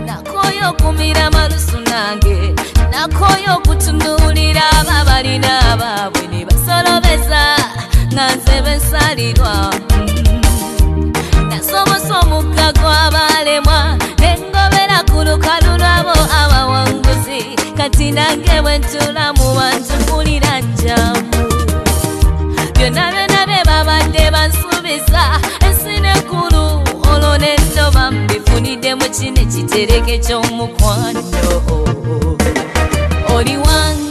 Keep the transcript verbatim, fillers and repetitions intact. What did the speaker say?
nakoyo kumira malusu nange nakoyo kutunulira ababalina abaabwe ne basolobeza nga nze bensalirwa nasomosa omugga gw'abalemwa nengobera ku lukalu lwabo abawanguzi kati nange bwentula mu bantu mpulira njamu byonna byonna bye babadde bansuubiza ensi nenkulu olwo nendo bambifunidde mu kino ekitereke ky'omukwano oli wange